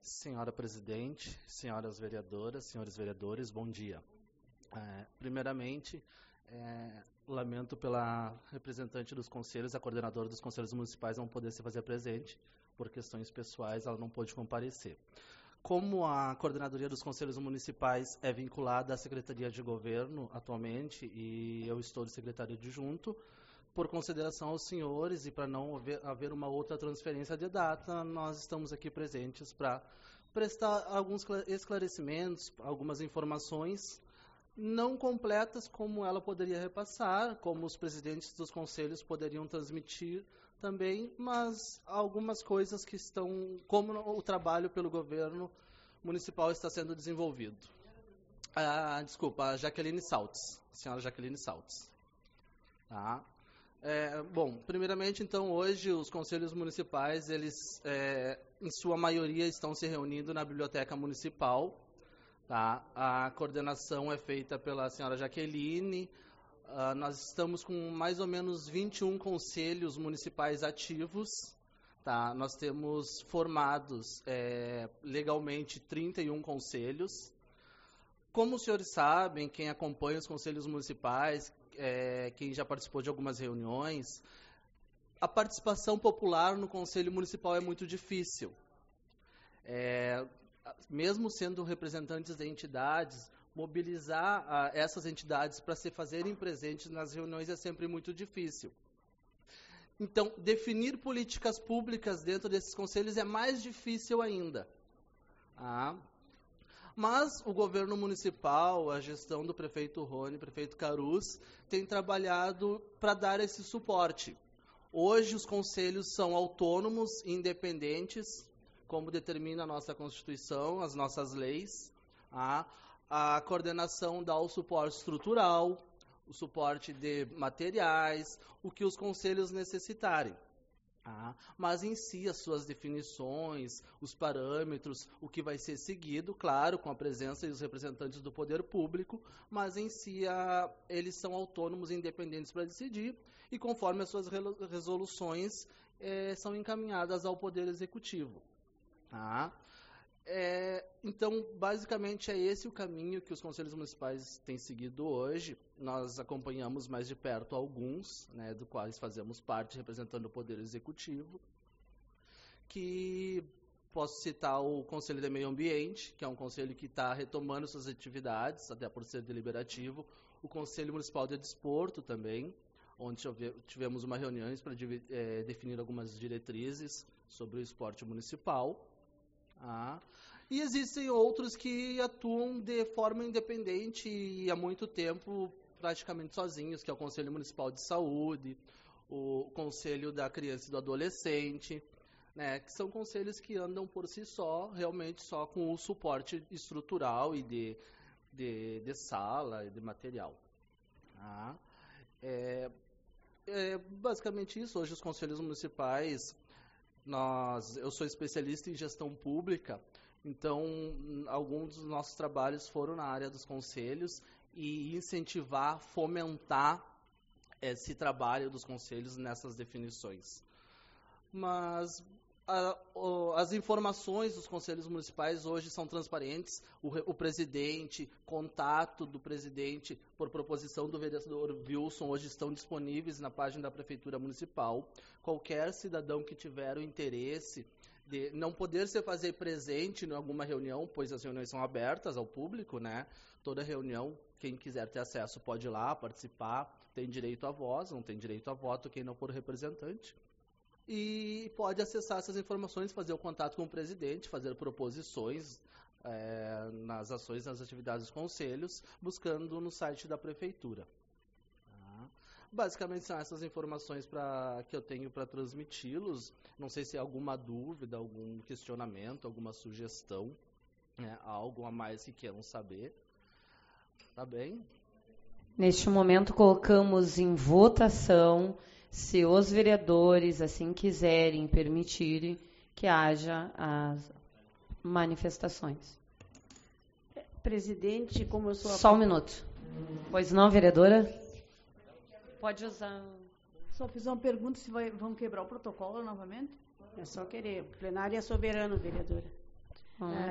Senhora Presidente, senhoras vereadoras, senhores vereadores, bom dia. Primeiramente, lamento pela representante dos conselhos, a coordenadora dos conselhos municipais não poder se fazer presente, por questões pessoais ela não pôde comparecer. Como a coordenadoria dos conselhos municipais é vinculada à Secretaria de Governo atualmente, e eu estou de secretário adjunto, por consideração aos senhores e para não haver uma outra transferência de data, nós estamos aqui presentes para prestar alguns esclarecimentos, algumas informações não completas como ela poderia repassar, como os presidentes dos conselhos poderiam transmitir também, mas algumas coisas que estão, como o trabalho pelo governo municipal está sendo desenvolvido. Desculpa, a Jaqueline Saltz, senhora Jaqueline Saltz. Tá? Bom, primeiramente, então, hoje os conselhos municipais, eles, em sua maioria, estão se reunindo na Biblioteca Municipal. Tá? A coordenação é feita pela senhora Jaqueline. Nós estamos com mais ou menos 21 conselhos municipais ativos. Tá? Nós temos formados legalmente 31 conselhos. Como os senhores sabem, quem acompanha os conselhos municipais, quem já participou de algumas reuniões, a participação popular no Conselho Municipal é muito difícil. Mesmo sendo representantes de entidades, mobilizar essas entidades para se fazerem presentes nas reuniões é sempre muito difícil. Então, definir políticas públicas dentro desses conselhos é mais difícil ainda. Mas o governo municipal, a gestão do prefeito Rony, prefeito Carus, tem trabalhado para dar esse suporte. Hoje os conselhos são autônomos e independentes, como determina a nossa Constituição, as nossas leis. A coordenação dá o suporte estrutural, o suporte de materiais, o que os conselhos necessitarem. Mas em si, as suas definições, os parâmetros, o que vai ser seguido, claro, com a presença dos representantes do poder público, mas em si eles são autônomos e independentes para decidir, e conforme as suas resoluções são encaminhadas ao Poder Executivo. Então, basicamente, é esse o caminho que os conselhos municipais têm seguido hoje. Nós acompanhamos mais de perto alguns, do quais fazemos parte, representando o Poder Executivo, que posso citar o Conselho de Meio Ambiente, que é um conselho que está retomando suas atividades, até por ser deliberativo, o Conselho Municipal de Desporto também, onde tivemos uma reunião para definir algumas diretrizes sobre o esporte municipal. E existem outros que atuam de forma independente e há muito tempo praticamente sozinhos, que é o Conselho Municipal de Saúde, o Conselho da Criança e do Adolescente, que são conselhos que andam por si só, realmente só com o suporte estrutural e de sala e de material. Basicamente isso. Hoje os conselhos municipais, eu sou especialista em gestão pública, então alguns dos nossos trabalhos foram na área dos conselhos e incentivar, fomentar esse trabalho dos conselhos nessas definições. Mas as informações dos conselhos municipais hoje são transparentes. O presidente, contato do presidente por proposição do vereador Wilson, hoje estão disponíveis na página da Prefeitura Municipal. Qualquer cidadão que tiver o interesse de não poder se fazer presente em alguma reunião, pois as reuniões são abertas ao público, Toda reunião, quem quiser ter acesso pode ir lá participar, tem direito à voz, não tem direito a voto quem não for representante. E pode acessar essas informações, fazer o contato com o presidente, fazer proposições nas ações, nas atividades dos conselhos, buscando no site da Prefeitura. Basicamente são essas informações que eu tenho para transmiti-los. Não sei se há alguma dúvida, algum questionamento, alguma sugestão, algo a mais que queiram saber. Tá bem? Neste momento colocamos em votação, se os vereadores assim quiserem permitirem que haja as manifestações. Presidente, como eu sou Só um minuto. Pois não, vereadora? Pode usar. Só fiz uma pergunta se vão quebrar o protocolo novamente. É só querer. O plenário é soberano, vereadora.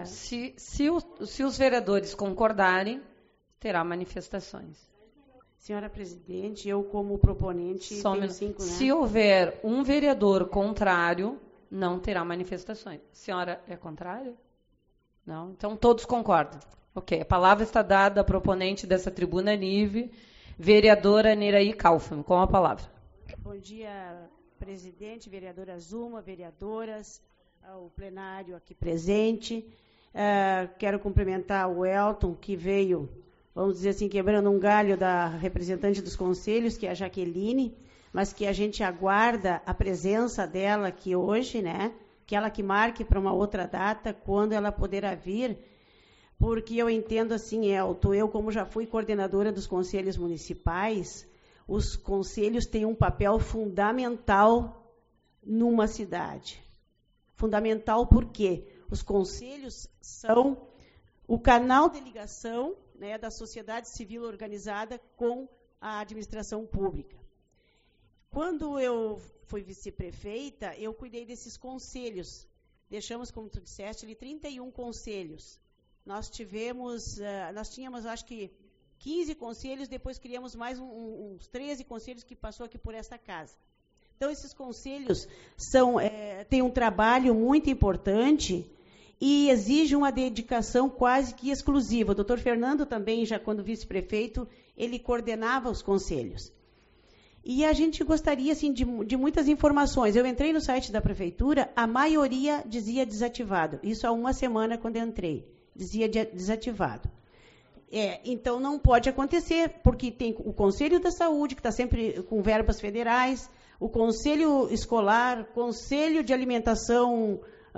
Se os vereadores concordarem, terá manifestações. Senhora presidente, eu como proponente tenho 5, né? Se houver um vereador contrário, não terá manifestações. A senhora é contrária? Não? Então todos concordam. Ok, a palavra está dada à proponente dessa tribuna livre, vereadora Neiraí Kaufmann, com a palavra. Bom dia, presidente, vereadora Zuma, vereadoras, o plenário aqui presente. Quero cumprimentar o Elton, que veio, vamos dizer assim, quebrando um galho da representante dos conselhos, que é a Jaqueline, mas que a gente aguarda a presença dela aqui hoje, né? Que ela que marque para uma outra data, quando ela poderá vir, porque eu entendo assim, Elton, eu como já fui coordenadora dos conselhos municipais, os conselhos têm um papel fundamental numa cidade. Fundamental porque os conselhos são o canal de ligação, né, da sociedade civil organizada com a administração pública. Quando eu fui vice-prefeita, eu cuidei desses conselhos. Deixamos, como tu disseste, ali 31 conselhos. Nós tínhamos, acho que, 15 conselhos, depois criamos mais uns 13 conselhos que passou aqui por essa casa. Então, esses conselhos têm um trabalho muito importante e exigem uma dedicação quase que exclusiva. O doutor Fernando também, já quando vice-prefeito, ele coordenava os conselhos. E a gente gostaria assim, de muitas informações. Eu entrei no site da prefeitura, a maioria dizia desativado. Isso há uma semana, quando eu entrei. Dizia desativado. Então, não pode acontecer, porque tem o Conselho da Saúde, que está sempre com verbas federais, o Conselho Escolar, Conselho de Alimentação,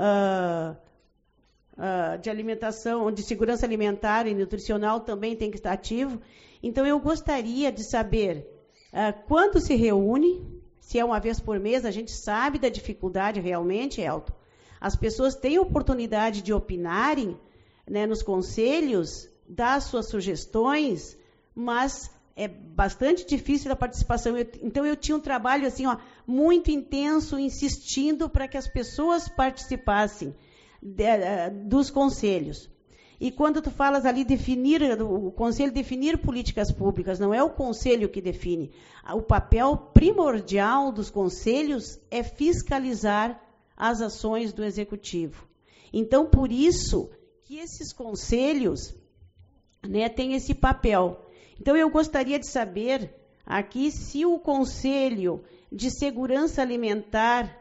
de Segurança Alimentar e Nutricional também tem que estar ativo. Então, eu gostaria de saber quando se reúne, se é uma vez por mês, a gente sabe da dificuldade realmente, Elton. As pessoas têm oportunidade de opinarem, né, nos conselhos, dar suas sugestões, mas é bastante difícil a participação. Então, eu tinha um trabalho assim, muito intenso, insistindo para que as pessoas participassem dos conselhos. E quando tu falas ali o conselho definir políticas públicas, não é o conselho que define. O papel primordial dos conselhos é fiscalizar as ações do executivo. Então, por isso que esses conselhos, né, têm esse papel. Então, eu gostaria de saber aqui se o Conselho de Segurança Alimentar,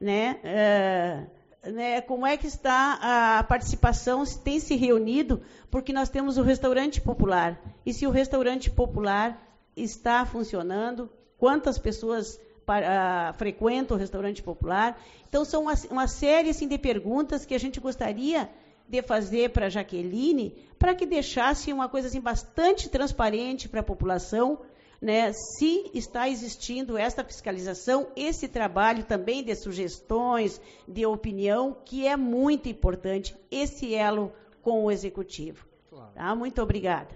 como é que está a participação, se tem se reunido, porque nós temos o restaurante popular. E se o restaurante popular está funcionando, quantas pessoas frequentam o restaurante popular? Então, são uma série assim, de perguntas que a gente gostaria de fazer para a Jaqueline, para que deixasse uma coisa assim, bastante transparente para a população, né, se está existindo esta fiscalização, esse trabalho também de sugestões, de opinião, que é muito importante, esse elo com o Executivo. Claro. Tá? Muito obrigada.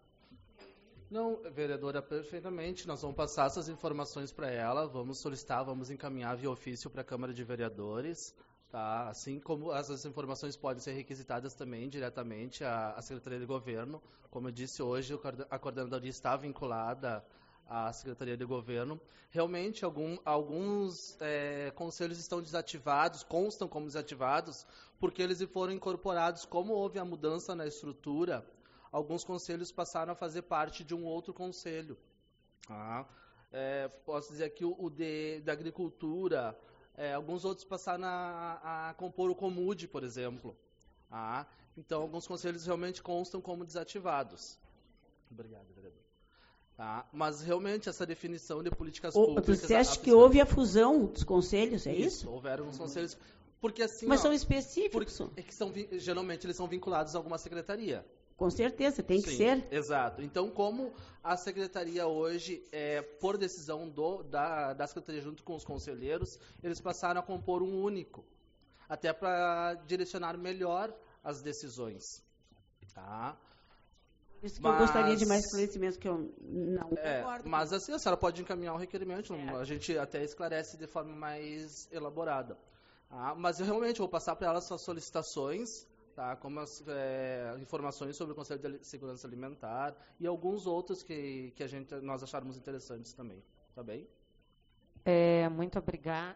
Não, vereadora, perfeitamente. Nós vamos passar essas informações para ela, vamos solicitar, vamos encaminhar via ofício para a Câmara de Vereadores. Tá? Assim como essas informações podem ser requisitadas também diretamente à Secretaria de Governo. Como eu disse hoje, a coordenadoria está vinculada à Secretaria de Governo. Realmente, alguns conselhos estão desativados, constam como desativados, porque eles foram incorporados. Como houve a mudança na estrutura, alguns conselhos passaram a fazer parte de um outro conselho. Tá? Posso dizer aqui o da Agricultura. Alguns outros passaram a compor o Comude, por exemplo. Então, alguns conselhos realmente constam como desativados. Obrigado, vereador. Mas, realmente, essa definição de políticas públicas... Tu disseste que houve a fusão dos conselhos, é isso? Houveram os conselhos... Porque, assim, mas são específicos. Geralmente, eles são vinculados a alguma secretaria. Com certeza, tem que ser. Exato. Então, como a secretaria hoje, por decisão da secretaria junto com os conselheiros, eles passaram a compor um único, até para direcionar melhor as decisões. Tá? Isso que eu gostaria de mais esclarecimento, que eu não concordo. Mas assim, a senhora pode encaminhar um requerimento, a gente até esclarece de forma mais elaborada. Mas eu realmente vou passar para ela essas solicitações, tá? Como as informações sobre o Conselho de Segurança Alimentar e alguns outros que nós acharmos interessantes também. Tá bem? Muito obrigada.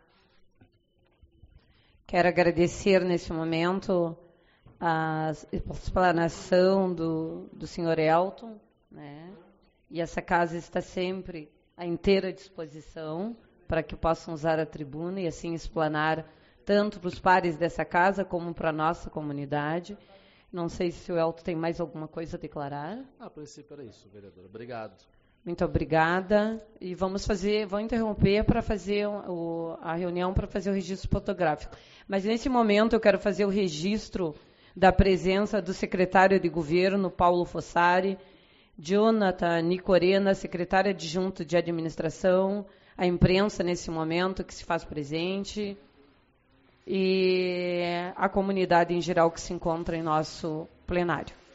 Quero agradecer nesse momento a explanação do senhor Elton, né? E essa casa está sempre à inteira disposição para que possam usar a tribuna e assim explanar tanto para os pares dessa casa como para a nossa comunidade. Não sei se o Elton tem mais alguma coisa a declarar. A princípio era isso, vereadora. Obrigado. Muito obrigada. E vou interromper para fazer a reunião para fazer o registro fotográfico. Mas nesse momento eu quero fazer o registro da presença do secretário de governo, Paulo Fossari, Jonathan Nicorena, secretária adjunto de administração, a imprensa nesse momento que se faz presente, e a comunidade em geral que se encontra em nosso plenário.